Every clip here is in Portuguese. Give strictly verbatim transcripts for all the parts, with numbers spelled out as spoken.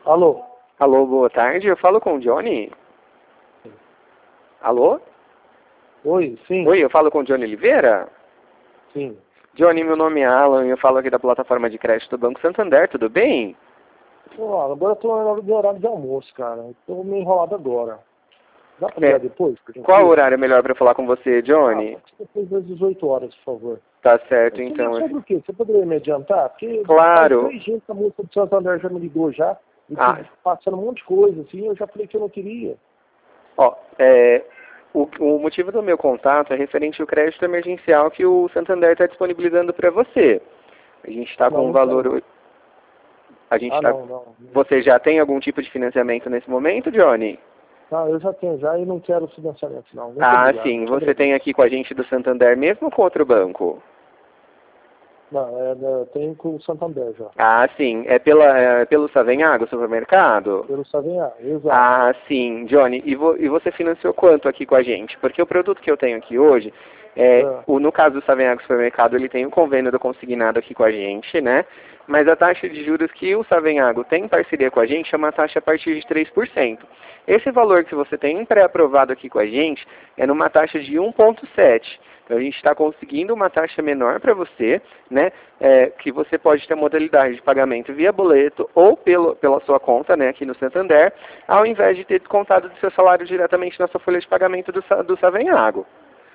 Alô? Alô, boa tarde. Eu falo com o Johnny? Alô? Oi, sim. Oi, eu falo com o Johnny Oliveira? Sim. Johnny, meu nome é Alan e eu falo aqui da plataforma de crédito do Banco Santander, tudo bem? Pô, agora eu tô no horário de almoço, cara. Tô meio enrolado agora. Dá pra É, ligar depois? Por Qual gentileza? horário é melhor para falar com você, Ah, Johnny? pode ser depois das dezoito horas, por favor. Tá certo, Você liga então. sobre o quê? Você poderia me adiantar? Porque faz Claro. três dias que a moça do Santander já me ligou já. E Ah, passando um monte de coisa, assim, eu já falei que eu não queria. ó, é, o, o motivo do meu contato é referente ao crédito emergencial que o Santander está disponibilizando para você. A gente está Não, com um não quero valor... não. A gente Ah, tá, não, não. você já tem algum tipo de financiamento nesse momento, Johnny? Não, eu já tenho já e não quero financiamento, não. Muito Ah, obrigado. sim. Te Você tem agradeço. aqui com a gente do Santander mesmo ou com outro banco? Não, é, é, tem com o Santander já. Ah, sim. É, pela, é pelo Savenhago, supermercado? Pelo Savenha, exato. Ah, sim. Johnny, e, vo, e você financiou quanto aqui com a gente? Porque o produto que eu tenho aqui hoje, é, É. o, no caso do Savenhago Supermercado, ele tem um convênio do consignado aqui com a gente, né? Mas a taxa de juros que o Savenhago tem em parceria com a gente é uma taxa a partir de três por cento. Esse valor que você tem pré-aprovado aqui com a gente é numa taxa de um vírgula sete. Então a gente está conseguindo uma taxa menor para você, né? É, que você pode ter modalidade de pagamento via boleto ou pelo, pela sua conta, né, aqui no Santander, ao invés de ter descontado do seu salário diretamente na sua folha de pagamento do, Sa- do Savenhago.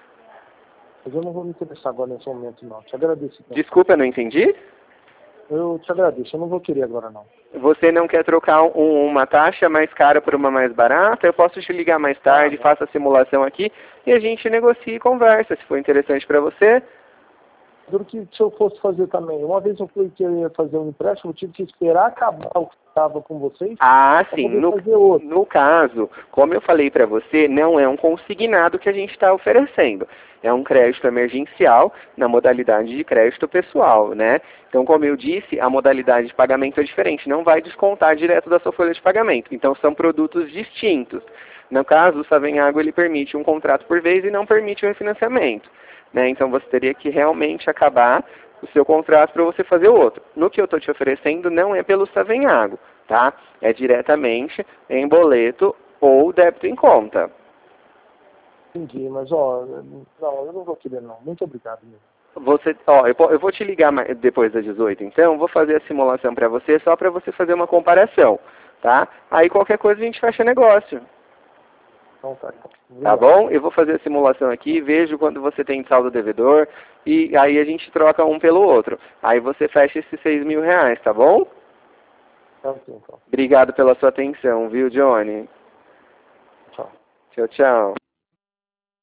Mas eu não vou me interessar agora nesse momento, não. Te agradeço, então. Desculpa, eu não entendi? Eu te agradeço. Eu não vou querer agora, não. Você não quer trocar um- uma taxa mais cara por uma mais barata? Eu posso te ligar mais Ah, tarde, não. faça a simulação aqui e a gente negocia e conversa, se for interessante para você. Duro que se eu fosse fazer também. Uma vez eu fui querer fazer um empréstimo, eu tive que esperar acabar o que estava com vocês Ah, para sim. poder No, fazer outro. no caso, como eu falei para você, não é um consignado que a gente está oferecendo. É um crédito emergencial na modalidade de crédito pessoal, né? Então, como eu disse, a modalidade de pagamento é diferente. Não vai descontar direto da sua folha de pagamento. Então, são produtos distintos. No caso, o Savenhago, ele permite um contrato por vez e não permite o refinanciamento, né? Então, você teria que realmente acabar o seu contrato para você fazer outro. No que eu estou te oferecendo, não é pelo Savenhago, tá? É diretamente em boleto ou débito em conta. Entendi, mas ó, não, eu não vou querer, não. Muito obrigado mesmo. Você, ó, eu, po- eu vou te ligar ma- depois das dezoito, então, vou fazer a simulação para você, só para você fazer uma comparação, tá? Aí qualquer coisa a gente fecha negócio, Então tá. tá Obrigado. bom? Eu vou fazer a simulação aqui, vejo quando você tem saldo devedor, e aí a gente troca um pelo outro. Aí você fecha esses seis mil reais, tá bom? Tá ok, então. Obrigado pela sua atenção, viu, Johnny? Tchau. Tchau, tchau.